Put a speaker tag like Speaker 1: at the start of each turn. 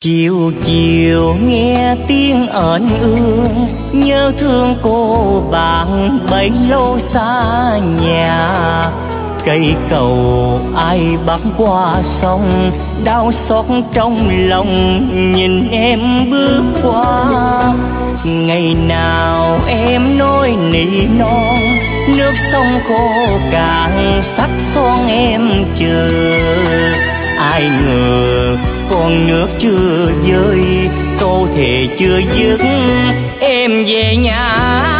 Speaker 1: Chiều chiều nghe tiếng ẩn ương, nhớ thương cô bạn bấy lâu xa nhà. Cây cầu ai bắc qua sông, đau xót trong lòng nhìn em bước qua. Ngày nào em nói nỉ non, nước sông khô cạn sắc son em chờ. Ai ngờ con nước chưa rơi, câu thề chưa dứt, em về nhà